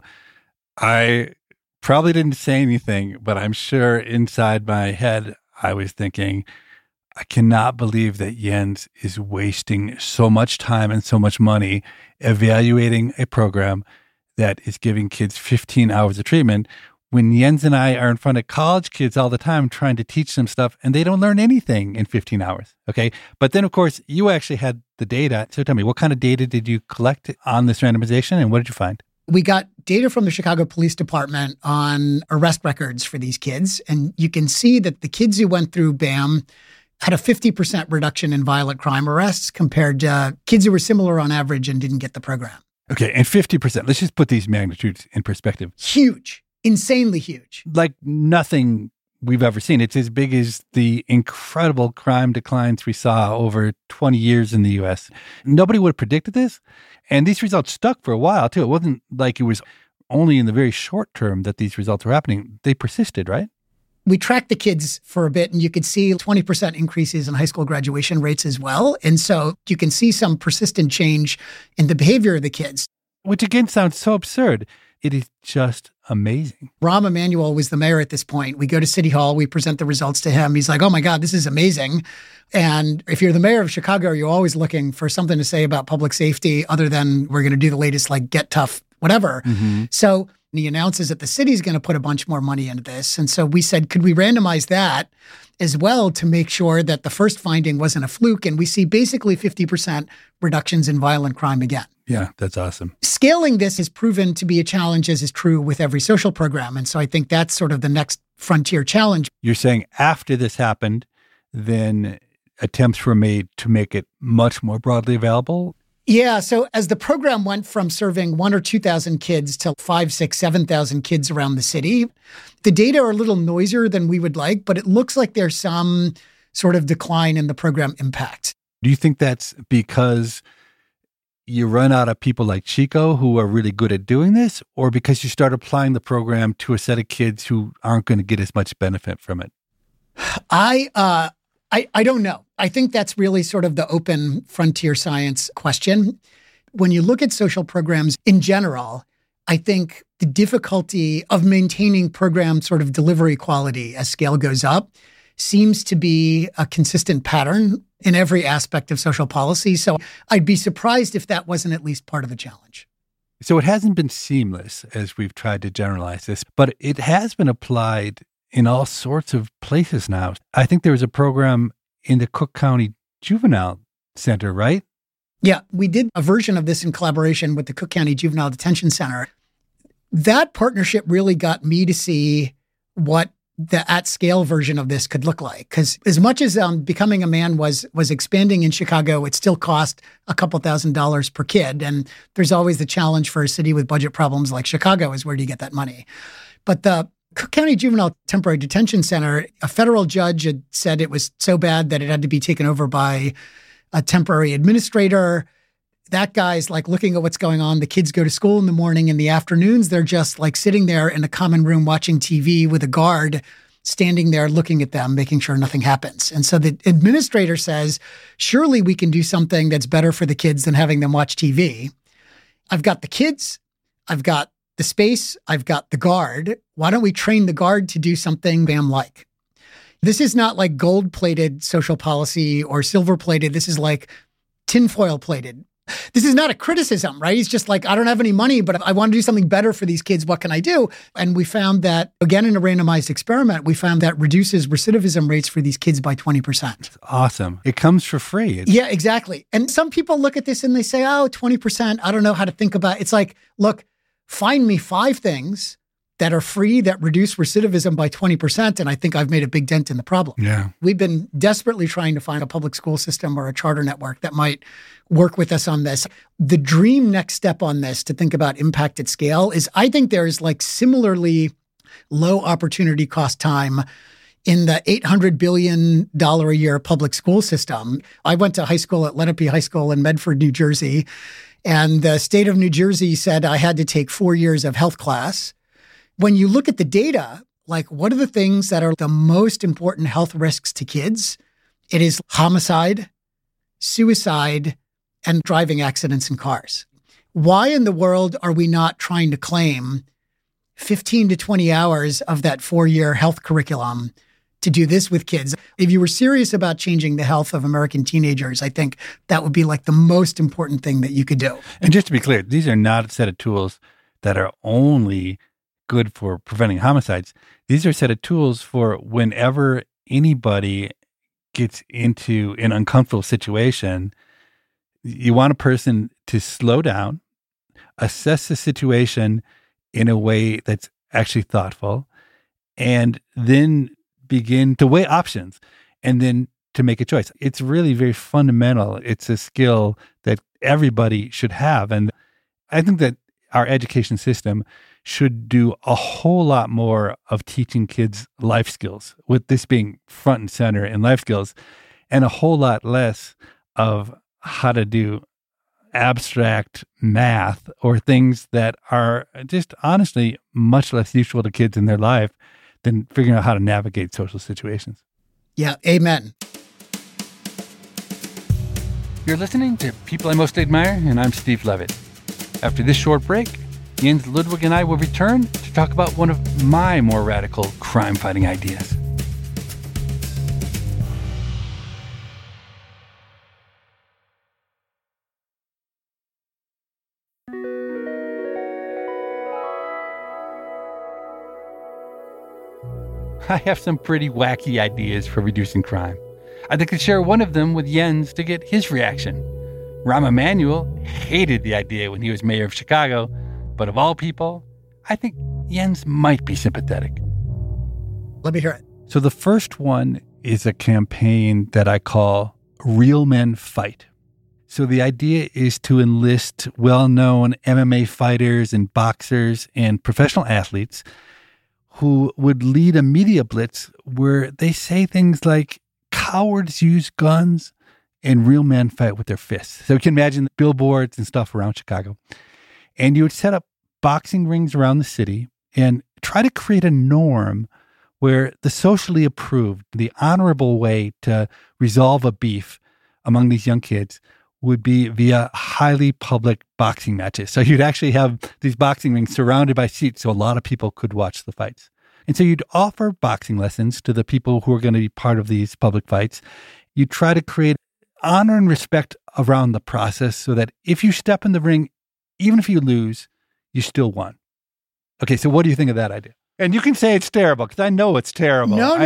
I probably didn't say anything, but I'm sure inside my head, I was thinking, I cannot believe that Jens is wasting so much time and so much money evaluating a program that is giving kids 15 hours of treatment when Jens and I are in front of college kids all the time trying to teach them stuff and they don't learn anything in 15 hours. Okay. But then, of course, you actually had the data. So tell me, what kind of data did you collect on this randomization and what did you find? We got data from the Chicago Police Department on arrest records for these kids. And you can see that the kids who went through BAM had a 50% reduction in violent crime arrests compared to kids who were similar on average and didn't get the program. Okay. And 50%, let's just put these magnitudes in perspective. Huge. Insanely huge. Like nothing we've ever seen. It's as big as the incredible crime declines we saw over 20 years in the U.S. Nobody would have predicted this. And these results stuck for a while, too. It wasn't like it was only in the very short term that these results were happening. They persisted, right? We tracked the kids for a bit, and you could see 20% increases in high school graduation rates as well. And so you can see some persistent change in the behavior of the kids. Which, again, sounds so absurd. It is just amazing. Rahm Emanuel was the mayor at this point. We go to City Hall. We present the results to him. He's like, oh, my God, this is amazing. And if you're the mayor of Chicago, you're always looking for something to say about public safety other than we're going to do the latest, like, get tough, whatever. Mm-hmm. So he announces that the city's going to put a bunch more money into this. And so we said, could we randomize that as well to make sure that the first finding wasn't a fluke? And we see basically 50% reductions in violent crime again. Yeah, that's awesome. Scaling this has proven to be a challenge, as is true with every social program. And so I think that's sort of the next frontier challenge. You're saying after this happened, then attempts were made to make it much more broadly available? Yeah. So as the program went from serving 1,000 or 2,000 kids to 5,000, 6,000, 7,000 kids around the city, the data are a little noisier than we would like, but it looks like there's some sort of decline in the program impact. Do you think that's because you run out of people like Chico who are really good at doing this, or because you start applying the program to a set of kids who aren't going to get as much benefit from it? I don't know. I think that's really sort of the open frontier science question. When you look at social programs in general, I think the difficulty of maintaining program sort of delivery quality as scale goes up seems to be a consistent pattern in every aspect of social policy. So I'd be surprised if that wasn't at least part of the challenge. So it hasn't been seamless as we've tried to generalize this, but it has been applied in all sorts of places now. I think there was a program in the Cook County Juvenile Center, right? Yeah, we did a version of this in collaboration with the Cook County Juvenile Detention Center. That partnership really got me to see what the at-scale version of this could look like. Because as much as Becoming a Man was expanding in Chicago, it still cost a couple $1,000s per kid. And there's always the challenge for a city with budget problems like Chicago is where do you get that money? But the Cook County Juvenile Temporary Detention Center, a federal judge had said it was so bad that it had to be taken over by a temporary administrator. That guy's like looking at what's going on. The kids go to school in the morning. In the afternoons, they're just like sitting there in a common room watching TV with a guard standing there looking at them, making sure nothing happens. And so the administrator says, surely we can do something that's better for the kids than having them watch TV. I've got the kids. I've got the space. I've got the guard. Why don't we train the guard to do something BAM-like? This is not like gold-plated social policy or silver-plated. This is like tinfoil-plated. This is not a criticism, right? It's just like, I don't have any money, but if I want to do something better for these kids, what can I do? And we found that, again, in a randomized experiment, we found that reduces recidivism rates for these kids by 20%. It's awesome. It comes for free. Yeah, exactly. And some people look at this and they say, 20%, I don't know how to think about it. It's like, look, find me 5 things that are free that reduce recidivism by 20%, and I think I've made a big dent in the problem. Yeah. We've been desperately trying to find a public school system or a charter network that might work with us on this. The dream next step on this to think about impact at scale is I think there's like similarly low opportunity cost time in the $800 billion a year public school system. I went to high school at Lenape High School in Medford, New Jersey, and the state of New Jersey said I had to take 4 years of health class. When you look at the data, like what are the things that are the most important health risks to kids? It is homicide, suicide, and driving accidents in cars. Why in the world are we not trying to claim 15 to 20 hours of that 4-year health curriculum to do this with kids? If you were serious about changing the health of American teenagers, I think that would be like the most important thing that you could do. And just to be clear, these are not a set of tools that are only good for preventing homicides. These are a set of tools for whenever anybody gets into an uncomfortable situation, you want a person to slow down, assess the situation in a way that's actually thoughtful, and then begin to weigh options and then to make a choice. It's really very fundamental. It's a skill that everybody should have. And I think that our education system should do a whole lot more of teaching kids life skills, with this being front and center in life skills, and a whole lot less of how to do abstract math or things that are just honestly much less useful to kids in their life than figuring out how to navigate social situations. Yeah, amen. You're listening to People I Mostly Admire, and I'm Steve Levitt. After this short break, Jens Ludwig and I will return to talk about one of my more radical crime-fighting ideas. I have some pretty wacky ideas for reducing crime. I'd like to share one of them with Jens to get his reaction. Rahm Emanuel hated the idea when he was mayor of Chicago, but of all people, I think Jens might be sympathetic. Let me hear it. So the first one is a campaign that I call Real Men Fight. So the idea is to enlist well-known MMA fighters and boxers and professional athletes who would lead a media blitz where they say things like, cowards use guns and real men fight with their fists. So you can imagine the billboards and stuff around Chicago. And you would set up boxing rings around the city and try to create a norm where the socially approved, the honorable way to resolve a beef among these young kids would be via highly public boxing matches. So you'd actually have these boxing rings surrounded by seats so a lot of people could watch the fights. And so you'd offer boxing lessons to the people who are going to be part of these public fights. You'd try to create honor and respect around the process so that if you step in the ring, even if you lose, you still won. Okay, so what do you think of that idea? And you can say it's terrible, because I know it's terrible. No.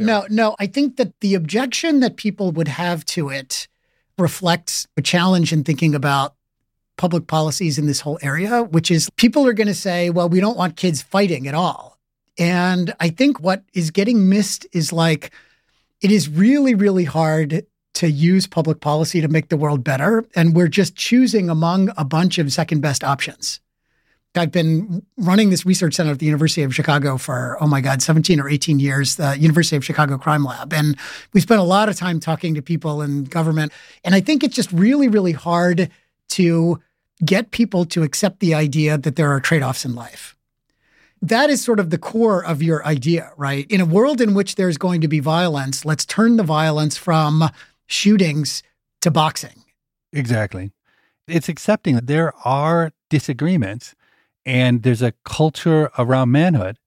I think that the objection that people would have to it reflects a challenge in thinking about public policies in this whole area, which is people are going to say, well, we don't want kids fighting at all. And I think what is getting missed is like, it is really, really hard to use public policy to make the world better. And we're just choosing among a bunch of second best options. I've been running this research center at the University of Chicago for, 17 or 18 years, the University of Chicago Crime Lab. And we spent a lot of time talking to people in government. And I think it's just really, really hard to get people to accept the idea that there are trade-offs in life. That is sort of the core of your idea, right? In a world in which there's going to be violence, let's turn the violence from shootings to boxing. Exactly. It's accepting that there are disagreements and there's a culture around manhood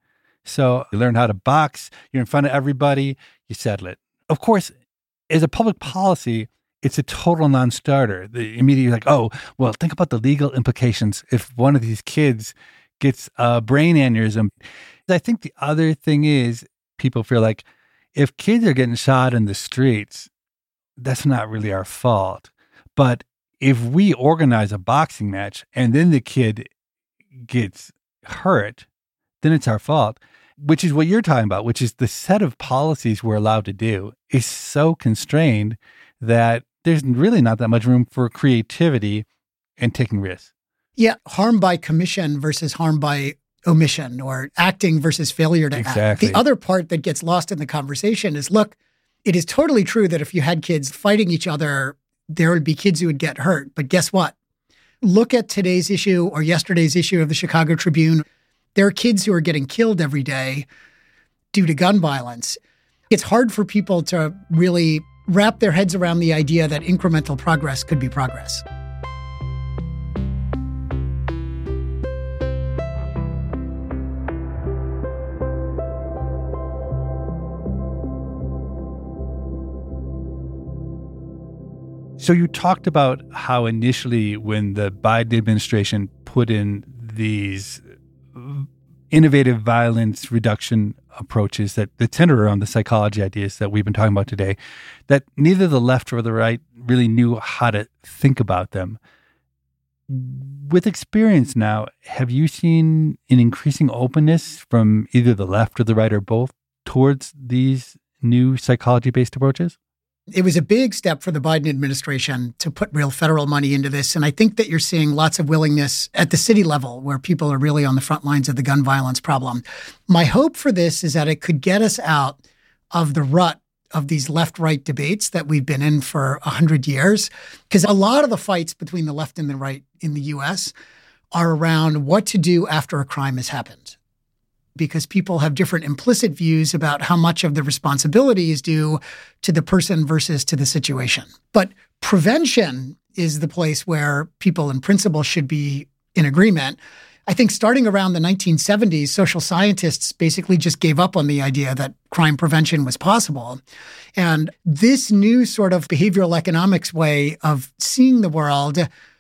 So you learn how to box, you're in front of everybody, you settle it. Of course, as a public policy, it's a total non-starter. Immediately like, oh, well, think about the legal implications if one of these kids gets a brain aneurysm. I think the other thing is people feel like if kids are getting shot in the streets, that's not really our fault. But if we organize a boxing match and then the kid gets hurt, then it's our fault, which is what you're talking about, which is the set of policies we're allowed to do is so constrained that there's really not that much room for creativity and taking risks. Yeah, harm by commission versus harm by omission, or acting versus failure to act. The other part that gets lost in the conversation is, look, it is totally true that if you had kids fighting each other, there would be kids who would get hurt. But guess what? Look at today's issue or yesterday's issue of the Chicago Tribune. There are kids who are getting killed every day due to gun violence. It's hard for people to really wrap their heads around the idea that incremental progress could be progress. So you talked about how initially when the Biden administration put in these innovative violence reduction approaches that center around the psychology ideas that we've been talking about today, that neither the left or the right really knew how to think about them. With experience now, have you seen an increasing openness from either the left or the right or both towards these new psychology-based approaches? It was a big step for the Biden administration to put real federal money into this. And I think that you're seeing lots of willingness at the city level where people are really on the front lines of the gun violence problem. My hope for this is that it could get us out of the rut of these left-right debates that we've been in for 100 years. Because a lot of the fights between the left and the right in the U.S. are around what to do after a crime has happened. Because people have different implicit views about how much of the responsibility is due to the person versus to the situation. But prevention is the place where people in principle should be in agreement. I think starting around the 1970s, social scientists basically just gave up on the idea that crime prevention was possible. And this new sort of behavioral economics way of seeing the world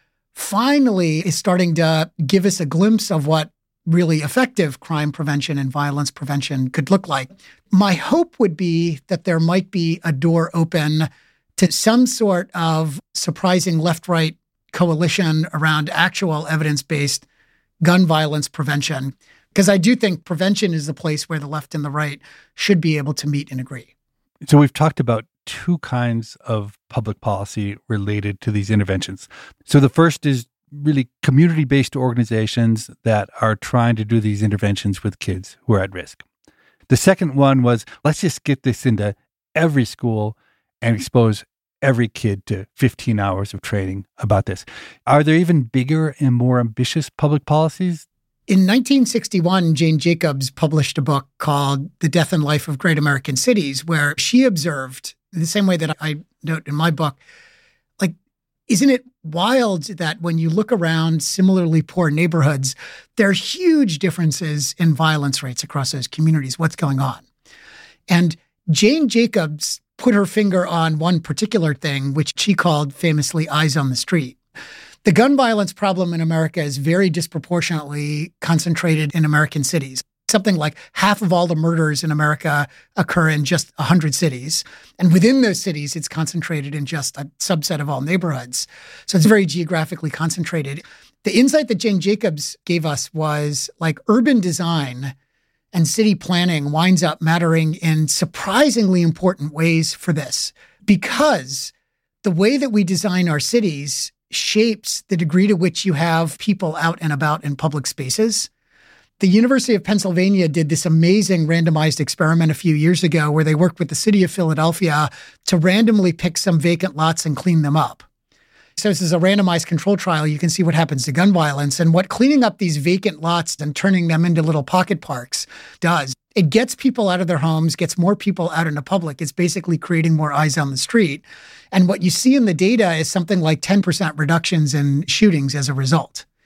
finally is starting to give us a glimpse of what really effective crime prevention and violence prevention could look like. My hope would be that there might be a door open to some sort of surprising left-right coalition around actual evidence-based gun violence prevention, because I do think prevention is the place where the left and the right should be able to meet and agree. So we've talked about two kinds of public policy related to these interventions. So the first is really community-based organizations that are trying to do these interventions with kids who are at risk. The second one was, let's just get this into every school and expose every kid to 15 hours of training about this. Are there even bigger and more ambitious public policies? In 1961, Jane Jacobs published a book called The Death and Life of Great American Cities, where she observed, the same way that I note in my book, isn't it wild that when you look around similarly poor neighborhoods, there are huge differences in violence rates across those communities? What's going on? And Jane Jacobs put her finger on one particular thing, which she called famously eyes on the street. The gun violence problem in America is very disproportionately concentrated in American cities. Something like half of all the murders in America occur in just 100 cities. And within those cities, it's concentrated in just a subset of all neighborhoods. So it's very geographically concentrated. The insight that Jane Jacobs gave us was like urban design and city planning winds up mattering in surprisingly important ways for this, because the way that we design our cities shapes the degree to which you have people out and about in public spaces. The University of Pennsylvania did this amazing randomized experiment a few years ago where they worked with the city of Philadelphia to randomly pick some vacant lots and clean them up. So this is a randomized control trial. You can see what happens to gun violence and what cleaning up these vacant lots and turning them into little pocket parks does. It gets people out of their homes, gets more people out in the public. It's basically creating more eyes on the street. And what you see in the data is something like 10% reductions in shootings as a result.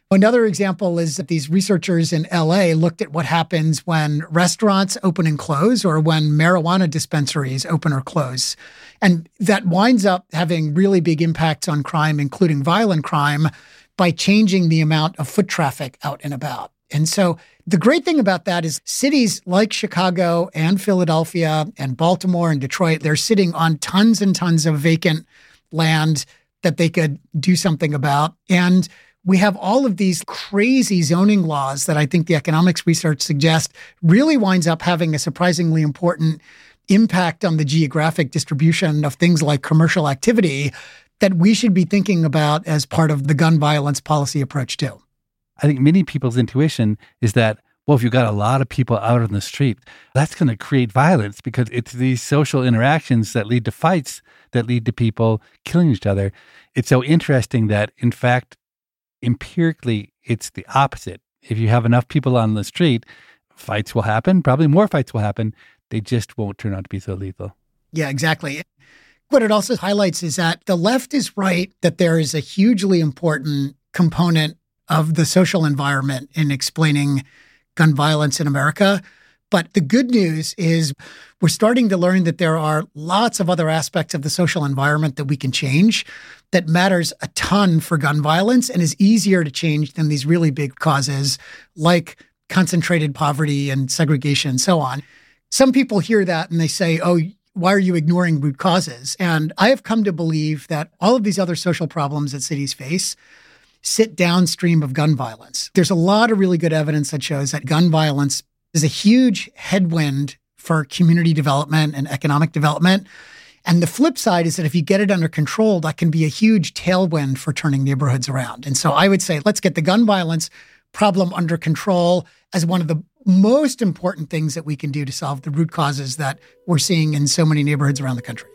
Another example is that these researchers in LA looked at what happens when restaurants open and close or when marijuana dispensaries open or close. And that winds up having really big impacts on crime, including violent crime, by changing the amount of foot traffic out and about. And so the great thing about that is cities like Chicago and Philadelphia and Baltimore and Detroit, they're sitting on tons and tons of vacant land that they could do something about. And we have all of these crazy zoning laws that I think the economics research suggests really winds up having a surprisingly important impact on the geographic distribution of things like commercial activity that we should be thinking about as part of the gun violence policy approach too. I think many people's intuition is that, well, if you've got a lot of people out on the street, that's going to create violence because it's these social interactions that lead to fights, that lead to people killing each other. It's so interesting that, in fact, empirically, it's the opposite. If you have enough people on the street, fights will happen. Probably more fights will happen. They just won't turn out to be so lethal. Yeah, exactly. What it also highlights is that the left is right that there is a hugely important component of the social environment in explaining gun violence in America. But the good news is we're starting to learn that there are lots of other aspects of the social environment that we can change that matters a ton for gun violence and is easier to change than these really big causes like concentrated poverty and segregation and so on. Some people hear that and they say, oh, why are you ignoring root causes? And I have come to believe that all of these other social problems that cities face sit downstream of gun violence. There's a lot of really good evidence that shows that gun violence is a huge headwind for community development and economic development. And the flip side is that if you get it under control, that can be a huge tailwind for turning neighborhoods around. And so I would say, let's get the gun violence problem under control as one of the most important things that we can do to solve the root causes that we're seeing in so many neighborhoods around the country.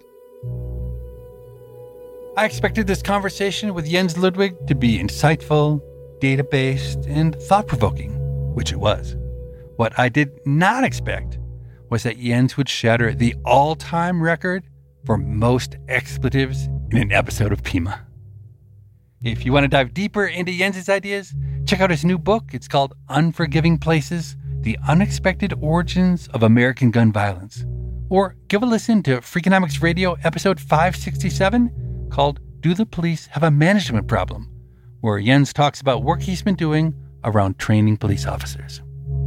I expected this conversation with Jens Ludwig to be insightful, data-based, and thought-provoking, which it was. What I did not expect was that Jens would shatter the all-time record for most expletives in an episode of Pima. If you want to dive deeper into Jens's ideas, check out his new book. It's called Unforgiving Places: The Unexpected Origins of American Gun Violence. Or give a listen to Freakonomics Radio episode 567 called Do the Police Have a Management Problem?, where Jens talks about work he's been doing around training police officers.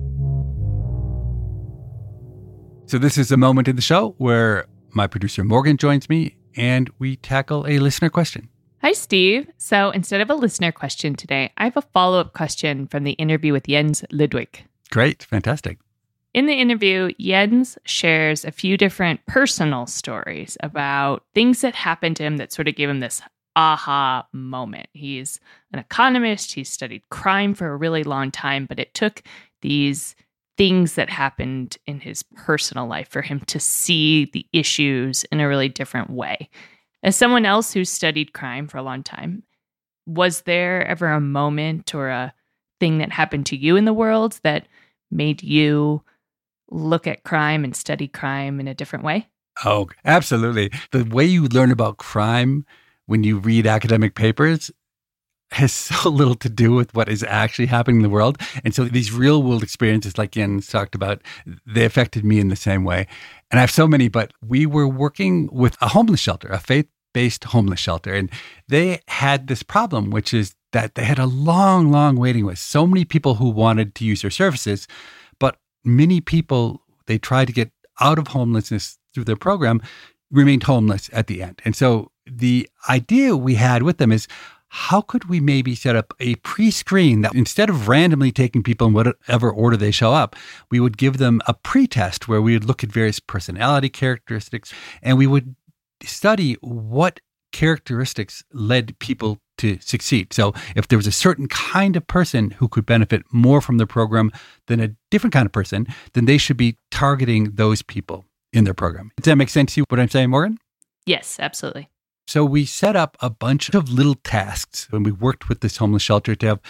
So this is a moment in the show where my producer Morgan joins me and we tackle a listener question. Hi, Steve. So instead of a listener question today, I have a follow-up question from the interview with Jens Ludwig. Great. Fantastic. In the interview, Jens shares a few different personal stories about things that happened to him that sort of gave him this aha moment. He's an economist. He's studied crime for a really long time, but it took these things that happened in his personal life for him to see the issues in a really different way. As someone else who's studied crime for a long time, was there ever a moment or a thing that happened to you in the world that made you look at crime and study crime in a different way? Oh, absolutely. The way you learn about crime when you read academic papers has so little to do with what is actually happening in the world. And so these real world experiences, like Jens talked about, they affected me in the same way. And I have so many, but we were working with a homeless shelter, a faith-based homeless shelter. And they had this problem, which is that they had a long, long waiting list. So many people who wanted to use their services, but many people, they tried to get out of homelessness through their program, remained homeless at the end. And so the idea we had with them is, how could we maybe set up a pre-screen that instead of randomly taking people in whatever order they show up, we would give them a pre-test where we would look at various personality characteristics and we would study what characteristics led people to succeed. So if there was a certain kind of person who could benefit more from the program than a different kind of person, then they should be targeting those people in their program. Does that make sense to you, what I'm saying, Morgan? Yes, absolutely. So we set up a bunch of little tasks when we worked with this homeless shelter to have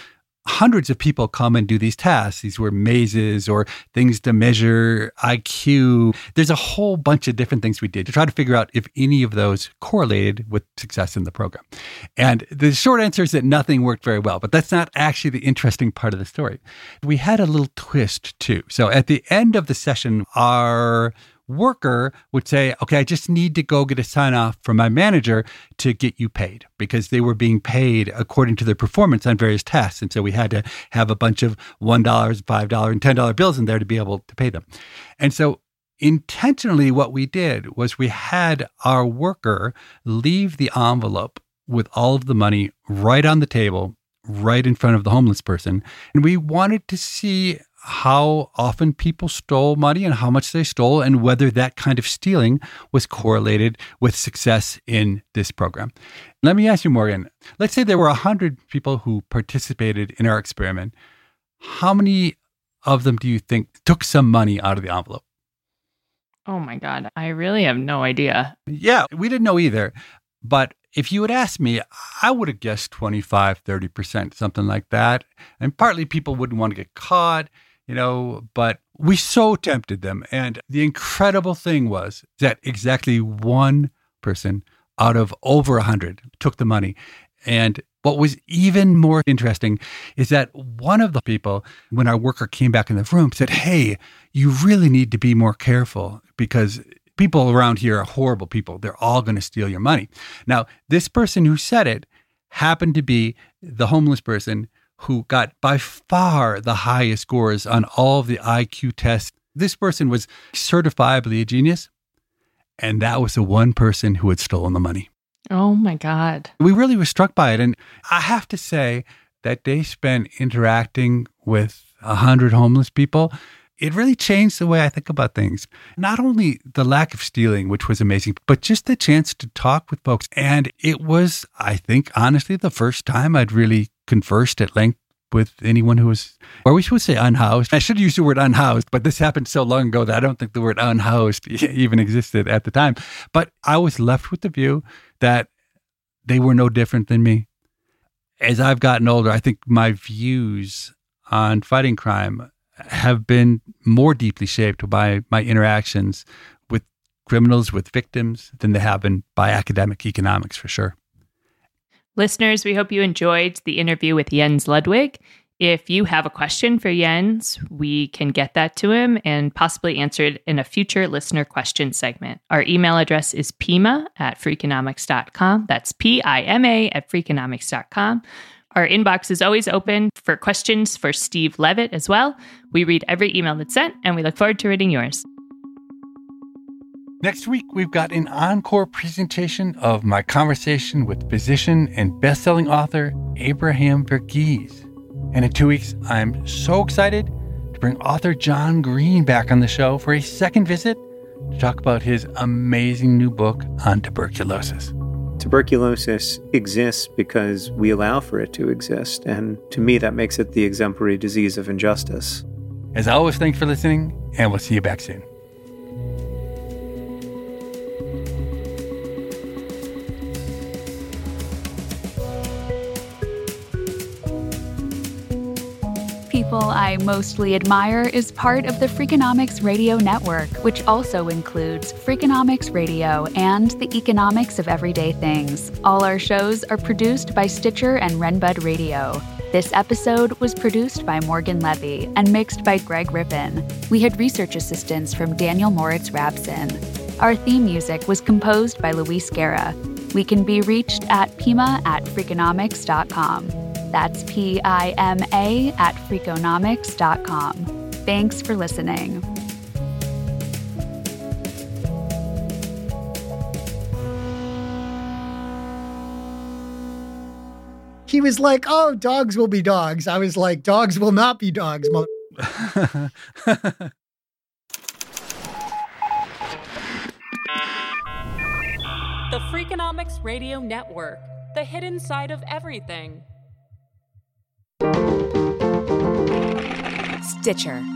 hundreds of people come and do these tasks. These were mazes or things to measure IQ. There's a whole bunch of different things we did to try to figure out if any of those correlated with success in the program. And the short answer is that nothing worked very well, but that's not actually the interesting part of the story. We had a little twist too. So at the end of the session, our worker would say, okay, I just need to go get a sign off from my manager to get you paid, because they were being paid according to their performance on various tasks. And so we had to have a bunch of $1, $5, and $10 bills in there to be able to pay them. And so intentionally what we did was we had our worker leave the envelope with all of the money right on the table, right in front of the homeless person. And we wanted to see how often people stole money and how much they stole, and whether that kind of stealing was correlated with success in this program. Let me ask you, Morgan, let's say there were 100 people who participated in our experiment. How many of them do you think took some money out of the envelope? Oh my God, I really have no idea. Yeah, we didn't know either. But if you had asked me, I would have guessed 25, 30%, something like that. And partly people wouldn't want to get caught, but we so tempted them. And the incredible thing was that exactly one person out of over 100 took the money. And what was even more interesting is that one of the people, when our worker came back in the room, said, hey, you really need to be more careful, because people around here are horrible people. They're all going to steal your money. Now, this person who said it happened to be the homeless person who got by far the highest scores on all of the IQ tests. This person was certifiably a genius, and that was the one person who had stolen the money. Oh my God. We really were struck by it. And I have to say, that day spent interacting with 100 homeless people, it really changed the way I think about things. Not only the lack of stealing, which was amazing, but just the chance to talk with folks. And it was, I think, honestly, the first time I'd really conversed at length with anyone who was, or we should say unhoused. I should use the word unhoused, but this happened so long ago that I don't think the word unhoused even existed at the time. But I was left with the view that they were no different than me. As I've gotten older, I think my views on fighting crime have been more deeply shaped by my interactions with criminals, with victims, than they have been by academic economics, for sure. Listeners, we hope you enjoyed the interview with Jens Ludwig. If you have a question for Jens, we can get that to him and possibly answer it in a future listener question segment. Our email address is pima@freakonomics.com. That's PIMA@freakonomics.com. Our inbox is always open for questions for Steve Levitt as well. We read every email that's sent, and we look forward to reading yours. Next week, we've got an encore presentation of my conversation with physician and best-selling author Abraham Verghese. And in 2 weeks, I'm so excited to bring author John Green back on the show for a second visit to talk about his amazing new book on tuberculosis. Tuberculosis exists because we allow for it to exist, and to me that makes it the exemplary disease of injustice. As always, thanks for listening, and we'll see you back soon. People I Mostly Admire is part of the Freakonomics Radio Network, which also includes Freakonomics Radio and The Economics of Everyday Things. All our shows are produced by Stitcher and Renbud Radio. This episode was produced by Morgan Levy and mixed by Greg Rippin. We had research assistance from Daniel Moritz Rabson. Our theme music was composed by Luis Guerra. We can be reached at pima@freakonomics.com. That's PIMA@freakonomics.com. Thanks for listening. He was like, oh, dogs will be dogs. I was like, dogs will not be dogs, mother. The Freakonomics Radio Network, the hidden side of everything. Stitcher.